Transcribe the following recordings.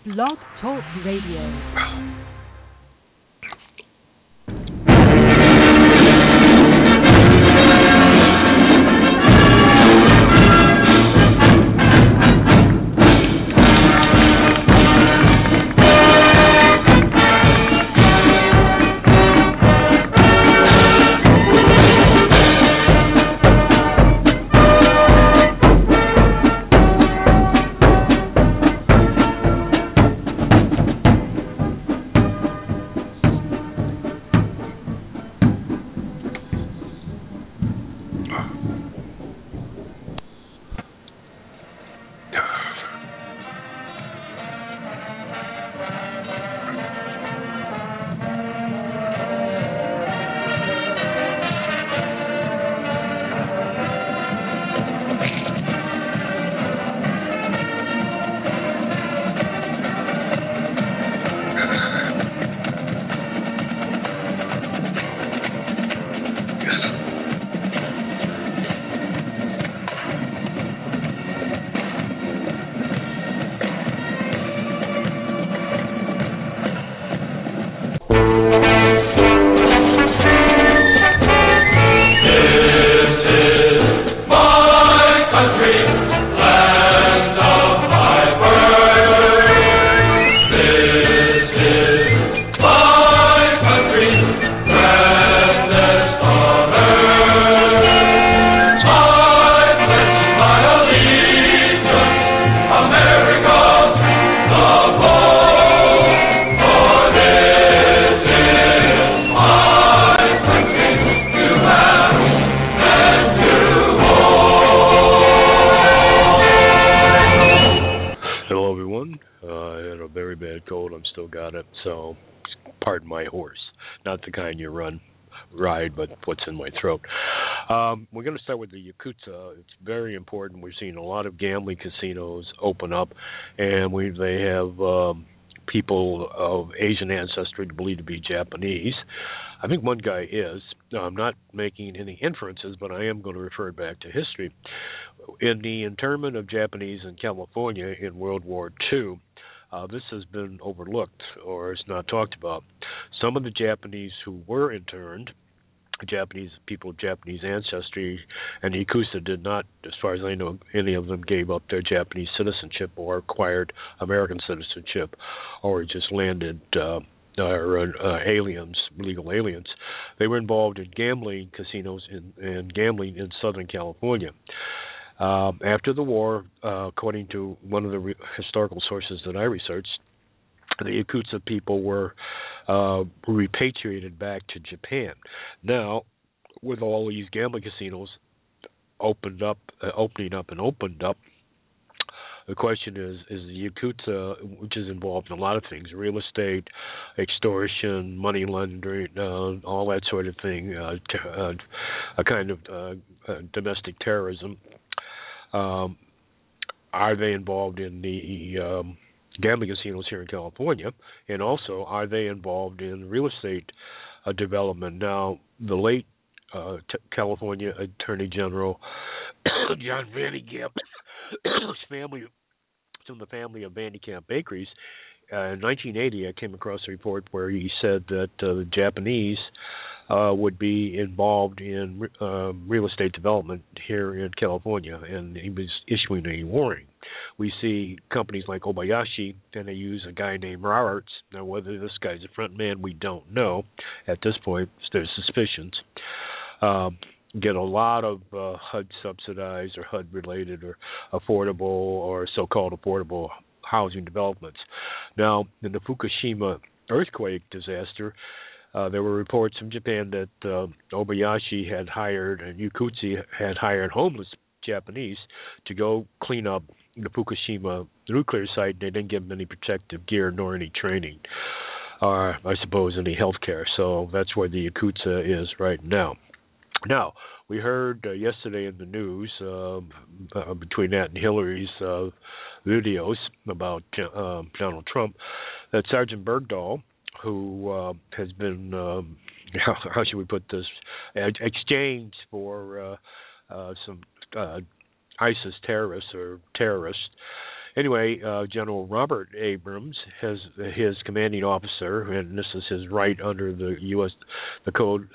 Blog Talk Radio. But what's in my throat. We're going to start with the Yakuza. It's very important. We've seen a lot of gambling casinos open up, and they have people of Asian ancestry believed to be Japanese. I think one guy is. I'm not making any inferences, but I am going to refer back to history. In the internment of Japanese in California in World War II, this has been overlooked or is not talked about. Some of the Japanese who were interned, Japanese people of Japanese ancestry, and the Yakuza did not, as far as I know, any of them gave up their Japanese citizenship or acquired American citizenship or just landed aliens, legal aliens. They were involved in gambling casinos and gambling in Southern California. After the war, according to one of the historical sources that I researched, the Yakuza people were repatriated back to Japan. Now, with all these gambling casinos opened up, the question is the Yakuza, which is involved in a lot of things, real estate, extortion, money laundering, all that sort of thing, a kind of domestic terrorism. Are they involved in the gambling casinos here in California, and also are they involved in real estate development? Now, the late California Attorney General John Van de Kamp's family, from the family of Van de Kamp Bakeries, in 1980, I came across a report where he said that the Japanese would be involved in real estate development here in California, and he was issuing a warning. We see companies like Obayashi, and they use a guy named Roberts. Now, whether this guy's a front man, we don't know. At this point, there's suspicions. Get a lot of HUD subsidized or HUD related or affordable or so-called affordable housing developments. Now, in the Fukushima earthquake disaster, there were reports from Japan that Obayashi had hired and Yakuza had hired homeless Japanese to go clean up the Fukushima nuclear site. They didn't give them any protective gear nor any training, or I suppose any health care. So that's where the Yakuza is right now. Now, we heard yesterday in the news, between that and Hillary's videos about Donald Trump, that Sergeant Bergdahl, who has been, how should we put this, exchanged for some ISIS terrorists Anyway, General Robert Abrams has his commanding officer, and this is his right under the the code,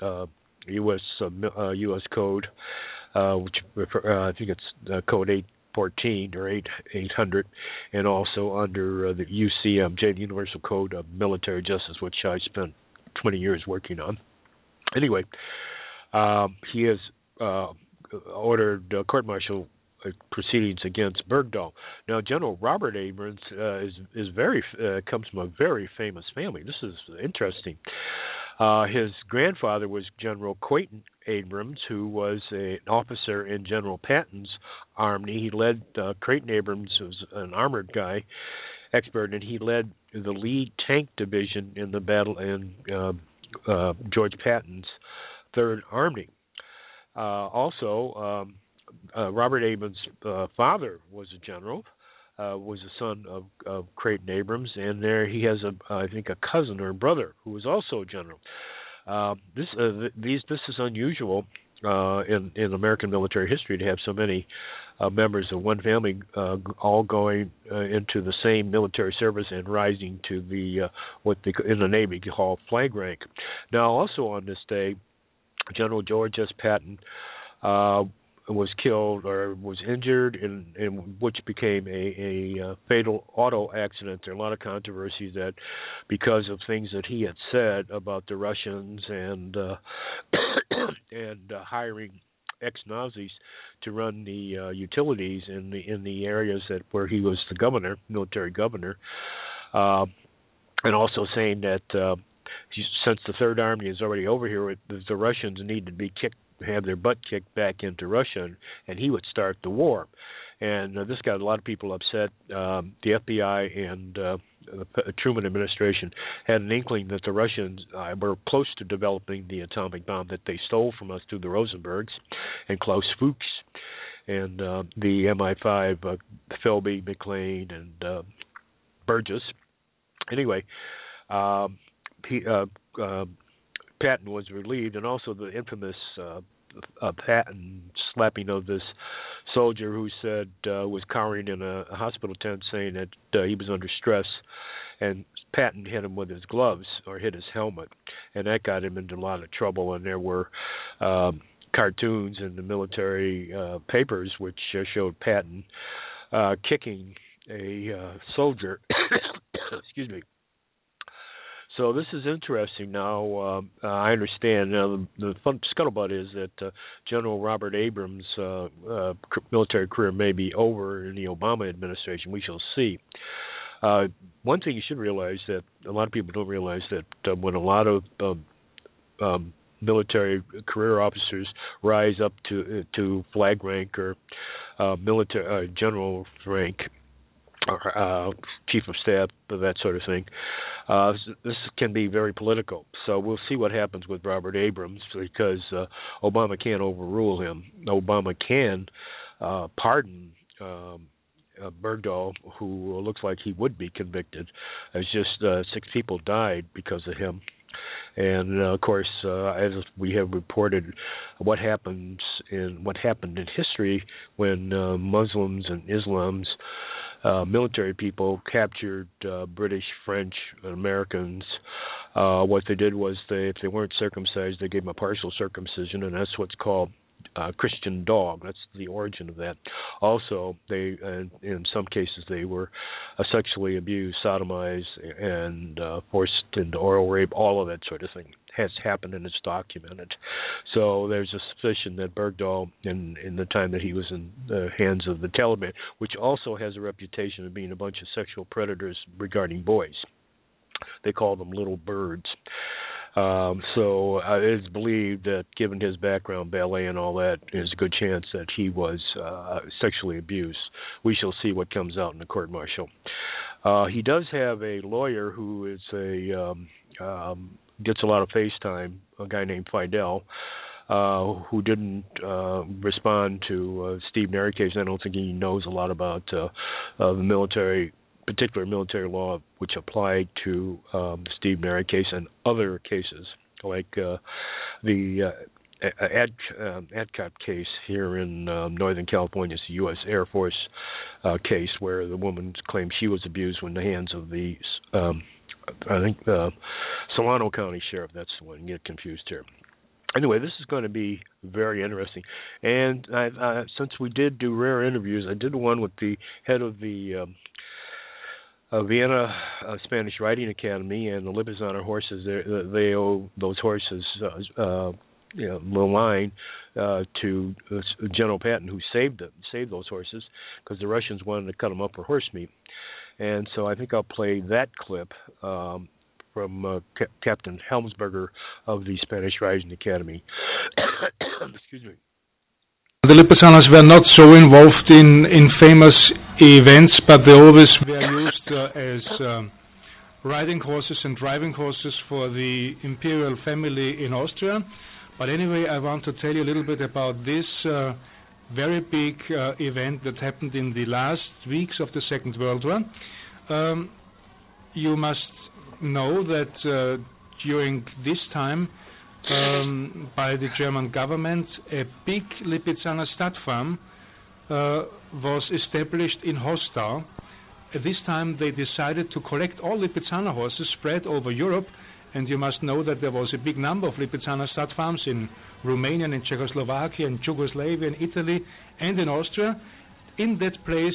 U.S. code, which I think it's code 814 or 800, and also under the UCMJ, the Universal Code of Military Justice, which I spent 20 years working on. Anyway, he has ordered court-martial proceedings against Bergdahl. Now, General Robert Abrams is very comes from a very famous family. This is interesting. His grandfather was General Quayton Abrams, who was an officer in General Patton's army. He led Creighton Abrams was an armored guy, expert, and he led the lead tank division in the battle in George Patton's Third Army. Also, Robert Abrams' father was a general, was a son of Creighton Abrams, and there he has I think a cousin or a brother who was also a general. This is unusual in American military history to have so many members of one family all going into the same military service and rising to the what they in the Navy call flag rank. Now, also on this day, General George S. Patton was killed or was injured, in which became a fatal auto accident. There are a lot of controversies that because of things that he had said about the Russians and hiring ex-Nazis to run the utilities in the areas where he was the governor, military governor, and also saying that since the Third Army is already over here, the Russians need to be have their butt kicked back into Russia, and he would start the war. And this got a lot of people upset. The FBI and the Truman administration had an inkling that the Russians were close to developing the atomic bomb that they stole from us through the Rosenbergs and Klaus Fuchs and the MI5, Philby, McLean, and Burgess. Anyway, Patton was relieved, and also the infamous Patton slapping of this soldier who said was cowering in a hospital tent, saying that he was under stress, and Patton hit him with his gloves or hit his helmet, and that got him into a lot of trouble. And there were cartoons in the military papers which showed Patton kicking a soldier. Excuse me. So this is interesting. Now, I understand. Now, the fun scuttlebutt is that General Robert Abrams' military career may be over in the Obama administration. We shall see. One thing you should realize that a lot of people don't realize that when a lot of military career officers rise up to flag rank or military general rank, or chief of staff, that sort of thing. This can be very political. So we'll see what happens with Robert Abrams, because Obama can't overrule him. Obama can pardon Bergdahl, who looks like he would be convicted. It's just 6 people died because of him. And of course, as we have reported, what happened in history when Muslims and Islams, military people, captured British, French, and Americans. What they did was, if they weren't circumcised, they gave them a partial circumcision, and that's what's called Christian dog. That's the origin of that. Also, they, in some cases, they were sexually abused, sodomized, and forced into oral rape. All of that sort of thing has happened, and it's documented. So there's a suspicion that Bergdahl, in the time that he was in the hands of the Taliban, which also has a reputation of being a bunch of sexual predators regarding boys. They call them little birds. So it is believed that, given his background, ballet and all that, there's a good chance that he was sexually abused. We shall see what comes out in the court-martial. He does have a lawyer who is gets a lot of face time, a guy named Fidel, who didn't respond to Steve Neri case. I don't think he knows a lot about the particular military law which applied to the Steve Neri case and other cases, like the ADCOP case here in Northern California. It's a U.S. Air Force case where the woman claimed she was abused in the hands of the, I think, Solano County Sheriff. That's the one. Get confused here. Anyway, this is going to be very interesting. And since we did do rare interviews, I did one with the head of the Vienna Spanish Riding Academy and the Lipizzaner horses. They owe those horses, the line to General Patton, who saved those horses because the Russians wanted to cut them up for horse meat. And so I think I'll play that clip from Captain Helmsberger of the Spanish Riding Academy. Excuse me. The Lipizzaners were not so involved in famous events, but they always were used as riding horses and driving horses for the imperial family in Austria. But anyway, I want to tell you a little bit about this very big event that happened in the last weeks of the Second World War. You must know that during this time, by the German government, a big Lipizzaner stud farm was established in Hostau. At this time, they decided to collect all Lipizzaner horses spread over Europe, and you must know that there was a big number of Lipizzaner stud farms in Romania, in Czechoslovakia, in Yugoslavia, in Italy, and in Austria. In that place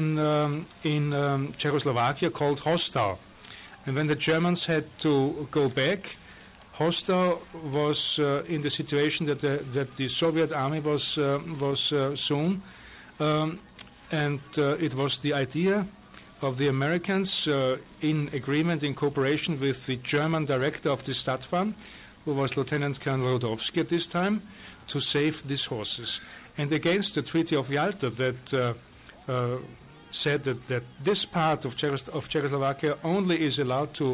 in Czechoslovakia called Hostau. And when the Germans had to go back, Hostau was in the situation that the Soviet army was soon, and it was the idea of the Americans in agreement, in cooperation with the German director of the stud farm, who was Lieutenant Colonel Rodowski at this time, to save these horses. And against the Treaty of Yalta that said that this part of Czechoslovakia only is allowed to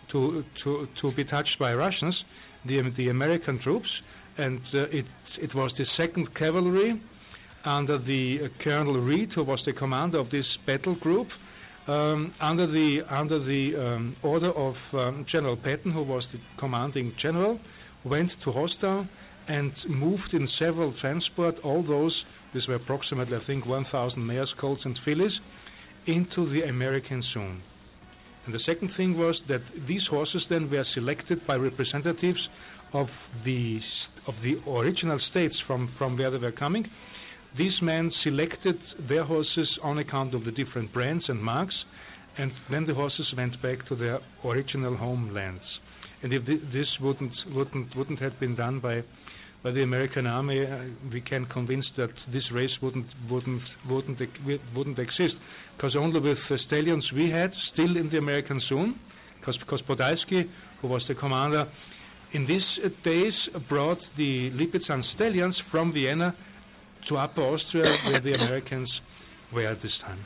be touched by Russians, the American troops, and it was the 2nd Cavalry under the Colonel Reed, who was the commander of this battle group, under the order of General Patton, who was the commanding general, went to Hostau and moved in several transport all those, these were approximately, I think, 1,000 mares, colts and fillies, into the American zone. And the second thing was that these horses then were selected by representatives of the original states from where they were coming. These men selected their horses on account of the different brands and marks, and then the horses went back to their original homelands. And if this wouldn't have been done by the American army, we can convince that this race wouldn't exist, because only with the stallions we had still in the American zone, because Podolsky, who was the commander in these days, brought the Lipizzan stallions from Vienna to Upper Austria, where the Americans were at this time.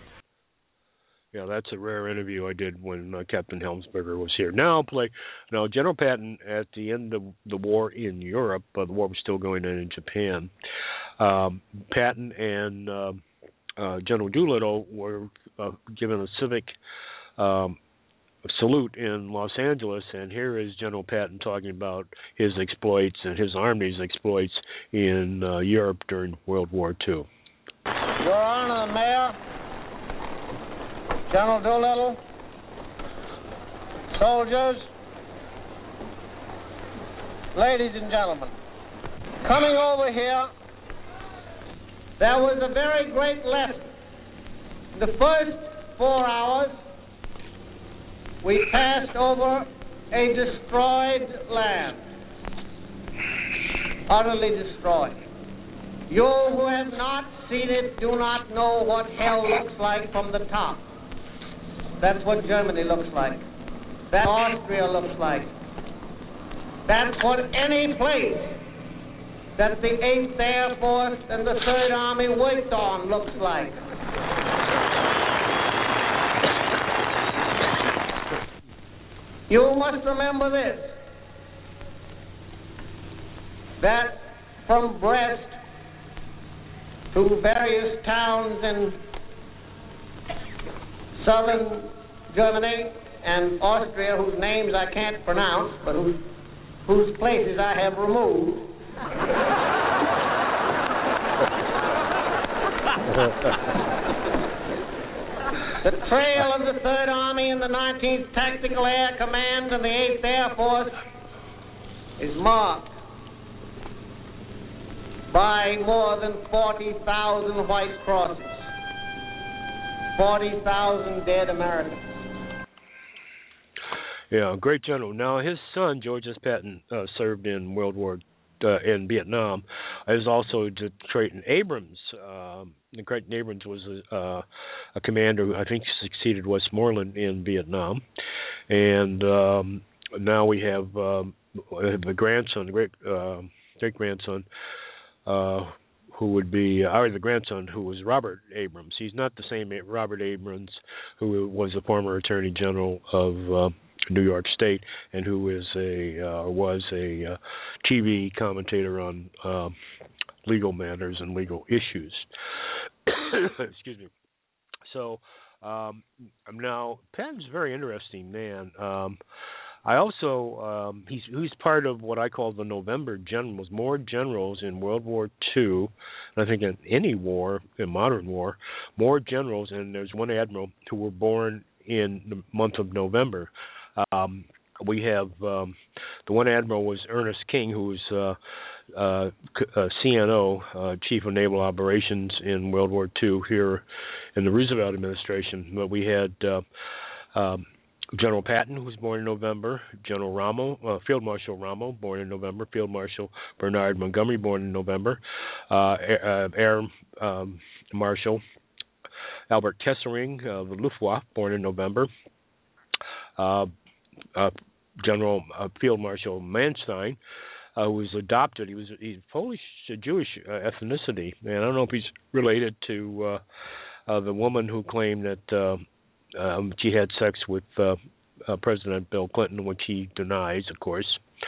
Yeah, that's a rare interview I did when Captain Helmsberger was here. Now General Patton, at the end of the war in Europe, the war was still going on in Japan, Patton and General Doolittle were given a civic salute in Los Angeles, and here is General Patton talking about his exploits and his army's exploits in Europe during World War II. Your Honor, the Mayor, General Doolittle, soldiers, ladies and gentlemen, coming over here, there was a very great lesson. The first 4 hours, we passed over a destroyed land, utterly destroyed. You who have not seen it do not know what hell looks like from the top. That's what Germany looks like. That's what Austria looks like. That's what any place that the 8th Air Force and the 3rd Army worked on looks like. You must remember this, that from Brest to various towns in southern Germany and Austria, whose names I can't pronounce, but whose places I have removed, The trail of the 3rd Army and the 19th Tactical Air Command and the 8th Air Force is marked by more than 40,000 white crosses, 40,000 dead Americans. Yeah, great general. Now, his son, George S. Patton, served in in Vietnam. There's also Creighton Abrams. Creighton Abrams was a commander who I think succeeded Westmoreland in Vietnam. And now we have the grandson, great-grandson, who would be the grandson, who was Robert Abrams. He's not the same Robert Abrams who was a former Attorney General of New York State and who is was a TV commentator on legal matters and legal issues. Excuse me. So now Patton's a very interesting man. I also he's part of what I call the November Generals. More generals in World War II, and I think in any war, in modern war, more generals, and there's one admiral who were born in the month of November. We have the one admiral was Ernest King, who was CNO, Chief of Naval Operations in World War II here in the Roosevelt administration. But we had General Patton, who was born in November, General Rommel, Field Marshal Rommel, born in November, Field Marshal Bernard Montgomery, born in November, Air Marshal Albert Kesselring of the Luftwaffe, born in November, General Field Marshal Manstein, who was adopted. He's Polish Jewish ethnicity, and I don't know if he's related to the woman who claimed that she had sex with President Bill Clinton, which he denies, of course.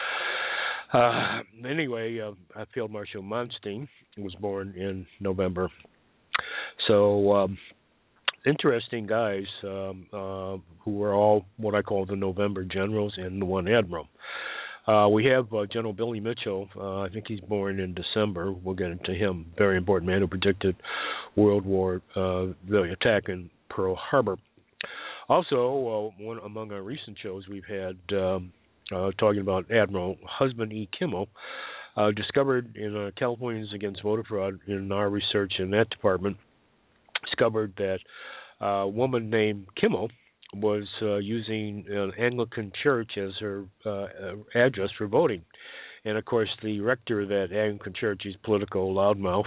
Anyway, Field Marshal Manstein was born in November. So interesting guys who were all what I call the November generals and the one admiral. We have General Billy Mitchell. I think he's born in December. We'll get into him. Very important man who predicted World War, the attack in Pearl Harbor. Also, one among our recent shows, we've had talking about Admiral Husband E. Kimmel, discovered in Californians Against Voter Fraud. In our research in that department, discovered that a woman named Kimmel was using an Anglican church as her address for voting. And, of course, the rector of that Anglican church is political loudmouth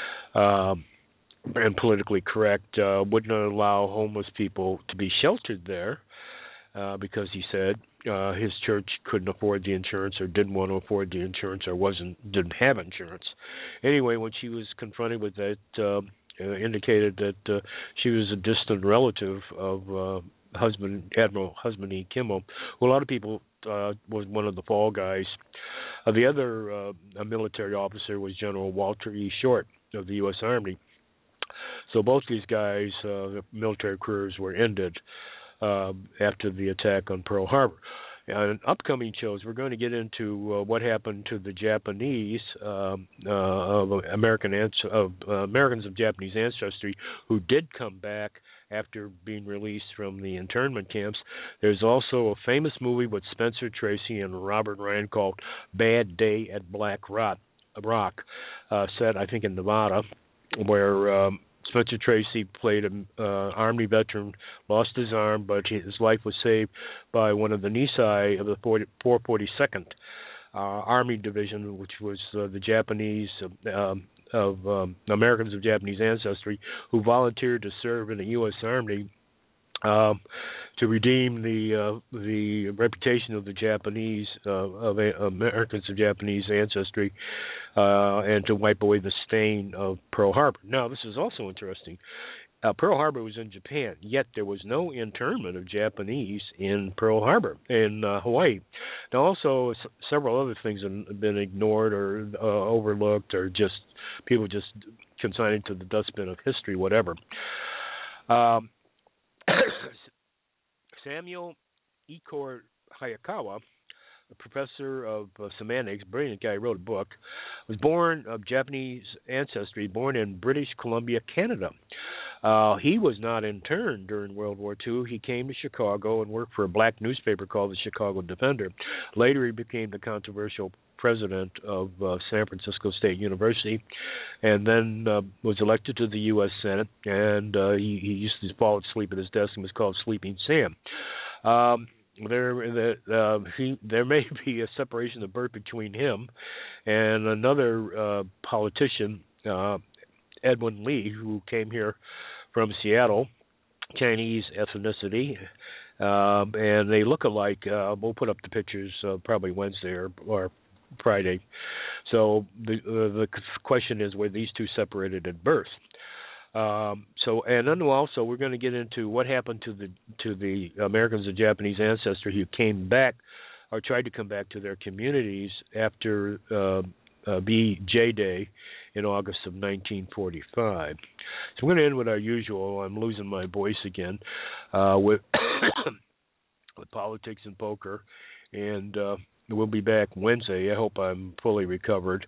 and politically correct, wouldn't allow homeless people to be sheltered there because he said his church couldn't afford the insurance or didn't want to afford the insurance or didn't have insurance. Anyway, when she was confronted with that, indicated that she was a distant relative of Admiral Husband E. Kimmel, who a lot of people was one of the fall guys. The other military officer was General Walter E. Short of the U.S. Army. So both these guys, military careers were ended after the attack on Pearl Harbor. In upcoming shows, we're going to get into what happened to the Japanese Americans of Japanese ancestry who did come back after being released from the internment camps. There's also a famous movie with Spencer Tracy and Robert Ryan called Bad Day at Black Rock, set, I think, in Nevada, where Spencer Tracy played an Army veteran, lost his arm, but his life was saved by one of the Nisei of the 442nd Army Division, which was the Japanese of Americans of Japanese ancestry who volunteered to serve in the U.S. Army to redeem the reputation of the Japanese of Americans of Japanese ancestry and to wipe away the stain of Pearl Harbor. Now, this is also interesting. Pearl Harbor was in Japan, yet there was no internment of Japanese in Pearl Harbor in Hawaii. Now, also several other things have been ignored or overlooked, or just people just consigned to the dustbin of history, whatever. Samuel Icor Hayakawa, a professor of semantics, brilliant guy, wrote a book was born of Japanese ancestry, born in British Columbia, Canada. He was not interned during World War II. He came to Chicago and worked for a black newspaper called the Chicago Defender. Later, he became the controversial president of San Francisco State University, and then was elected to the U.S. Senate, and he used to fall asleep at his desk and was called Sleeping Sam. There may be a separation of birth between him and another politician, Edwin Lee, who came here from Seattle, Chinese ethnicity, and they look alike. We'll put up the pictures probably Wednesday or Friday. So the question is, were these two separated at birth? And then also we're going to get into what happened to the Americans of Japanese ancestry who came back or tried to come back to their communities after VJ Day in August of 1945. So we're going to end with our usual. I'm losing my voice again with politics and poker, and we'll be back Wednesday. I hope I'm fully recovered.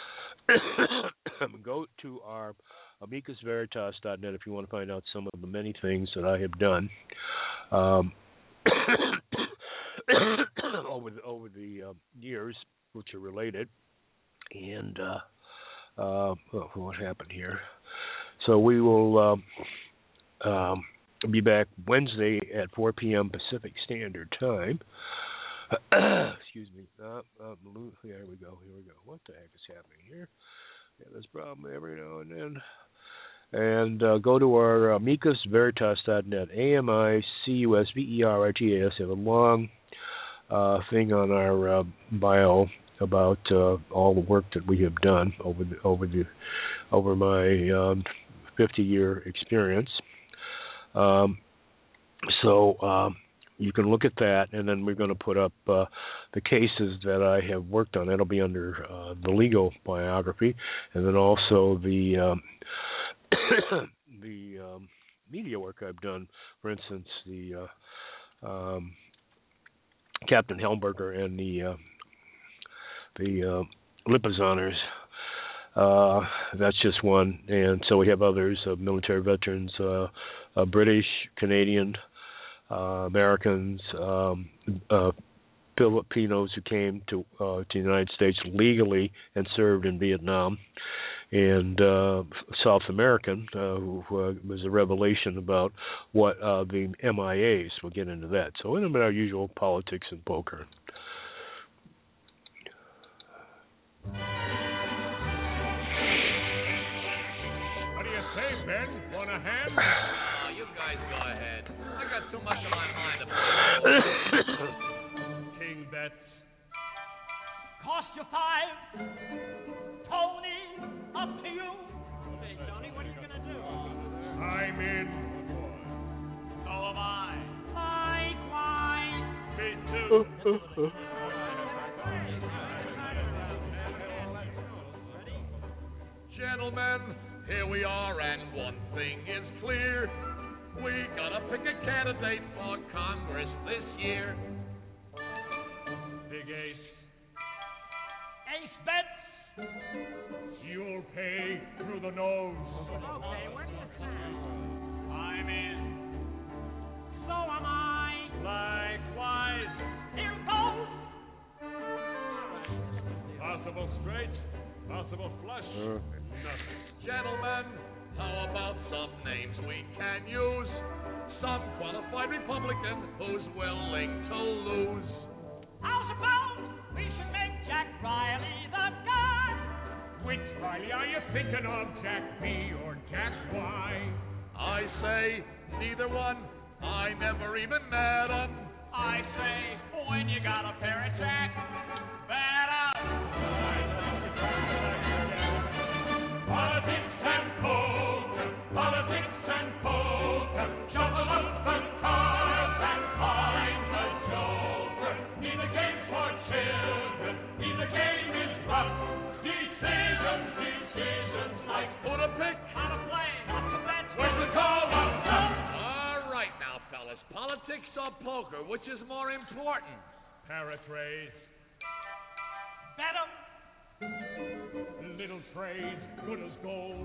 Go to our amicusveritas.net if you want to find out some of the many things that I have done over the years, which are related. And what happened here? So we will be back Wednesday at 4 p.m. Pacific Standard Time. Excuse me. Here we go. What the heck is happening here? Yeah, there's a problem every now and then. And go to our amicusveritas.net, AMICUSVERITAS. Have a long thing on our bio about all the work that we have done over my 50-year experience. So you can look at that, and then we're going to put up the cases that I have worked on. That'll be under the legal biography, and then also the media work I've done. For instance, the Captain Helmberger and the Lipizaners. That's just one, and so we have others of military veterans, British, Canadian, Americans, Filipinos who came to the United States legally and served in Vietnam, and South American, who was a revelation about what the MIAs. We'll get into that. So in our usual politics and poker. What do you say, Ben? Want a hand? You guys go ahead. I got too much on my mind about King bets. Cost you 5. Tony, up to you. Hey, Tony, what are you going to do? I'm in. So am I. Likewise. Me too. Gentlemen, here we are, and one thing is clear. We gotta pick a candidate for Congress this year. Big Ace. Ace bets. You'll pay through the nose. Okay, where do you stand? I'm in. So am I. Likewise. Here goes. Possible straight, possible flush. Nothing. Gentlemen, how about some names we can use? Some qualified Republican who's willing to lose. How's about we should make Jack Riley the guy? Which Riley are you thinking of, Jack B or Jack Y? I say neither one. I never even met 'em. I say when you got a pair of Jack, better. Politics and poker, shuffle up the cards and find the joker. Neither game for children, neither game is rough. Decisions like Who to pick? How to play, not to bet. when the call of love. All right now, fellas. Politics or poker, which is more important? Paraphrase. Bet 'em. little trade, good as gold.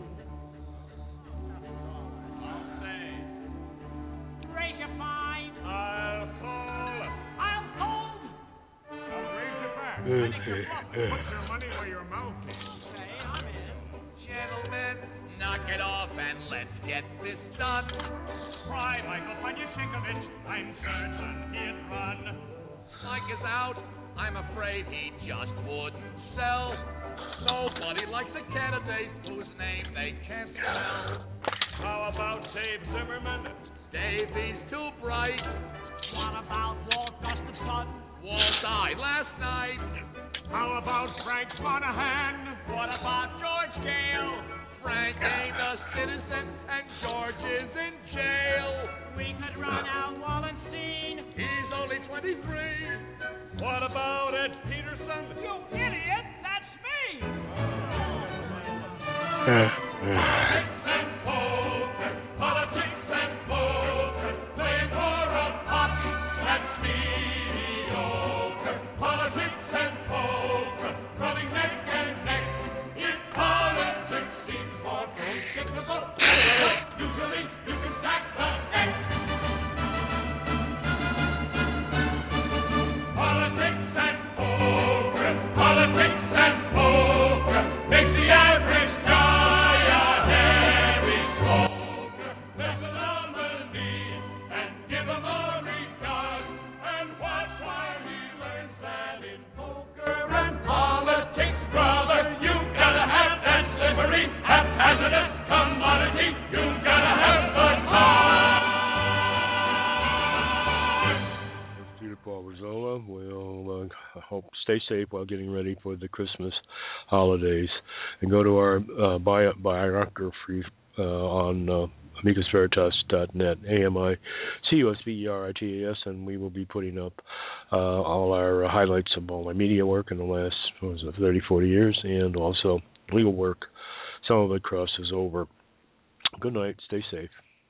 I'll say. Raise your fine. I'll call. I'll hold. I'll raise your back. I think you're bluffing. Put your money where your mouth is. Okay, I'm in. Gentlemen, knock it off and let's get this done. Try, Michael, when you think of it, I'm certain he'd run. Mike is out. I'm afraid he just wouldn't sell. Nobody likes a candidate whose name they can't spell. How about Dave Zimmerman? Davey's too bright. What about Walt Gustafson? Walt died last night. How about Frank Monahan? What about George Gale? Frank ain't a citizen and George is in jail. We could run out Wallenstein. He's only 23. What about Ed Peterson? You idiot, that's me. Politics and poker, playing for a pot that's mediocre. Politics and poker, running neck and neck. If politics seems more cyclical, usually you can stack the deck. Politics and poker makes the average guy a heavy smoker. There's a nominee and give him a regard and watch while he learns that in poker and politics, brother, you gotta have that slippery, haphazardous commodity. You gotta have the card. It's Peter Paul Rizzola. We'll hope stay safe while getting ready for the Christmas holidays, and go to our biography on amicusveritas.net, AMICUSVERITAS, and we will be putting up all our highlights of all my media work in the last 30, 40 years, and also legal work. Some of it crosses over. Good night. Stay safe.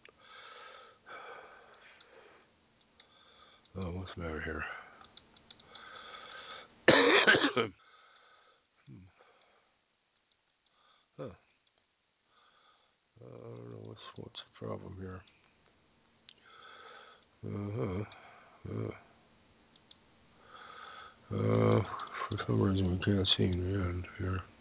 Oh, what's the matter here? Huh. I don't know what's the problem here. For some reason we can't see the end here.